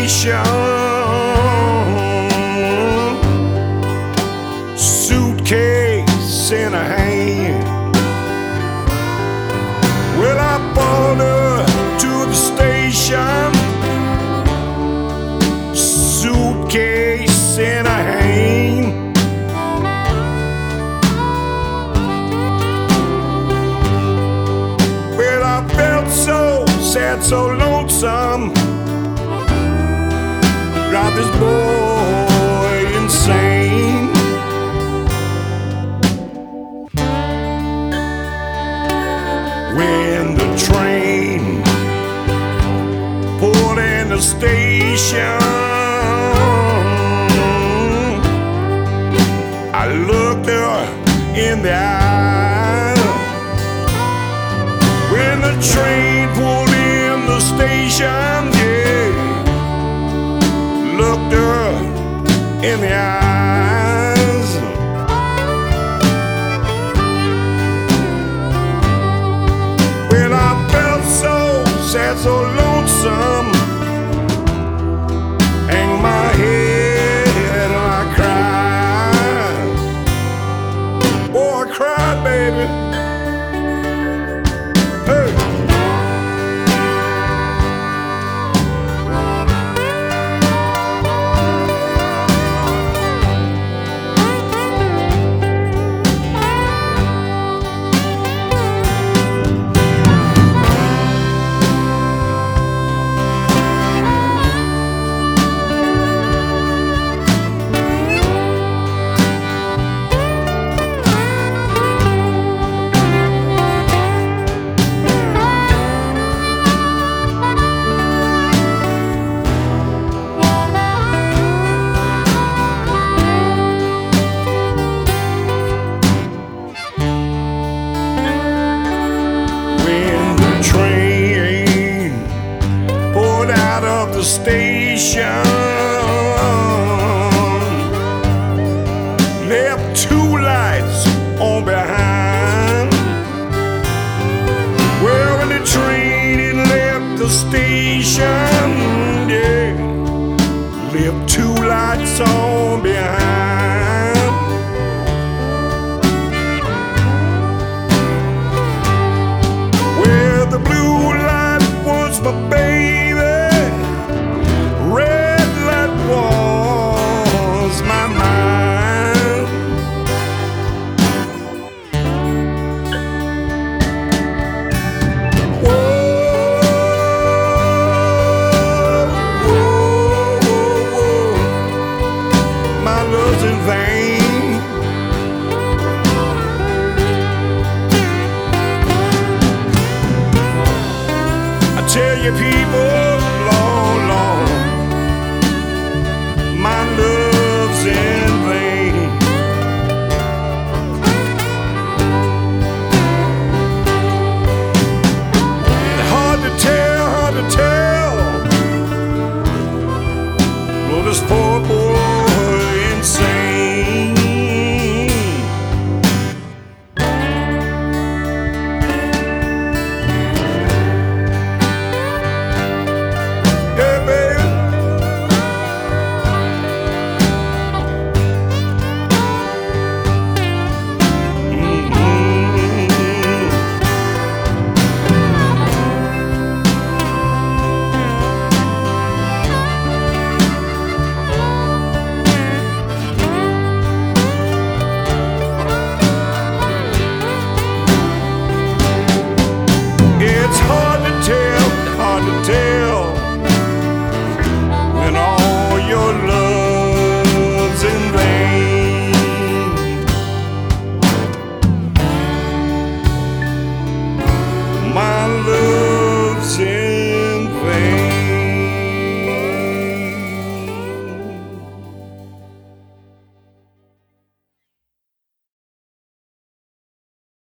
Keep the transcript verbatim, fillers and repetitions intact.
station, suitcase in a hand. Well, I followed her to the station, suitcase in a hand. Well, I felt so sad, so lonesome, drive this boy insane. When the train pulled in the station, I looked her in the eye. When the train pulled in the station, yeah, looked her in the eyes. Well, I felt so sad, so lonesome, hang my head and I cried. Oh, I cried, baby. Hey. The station left two lights on behind. Well, when the train had left the station,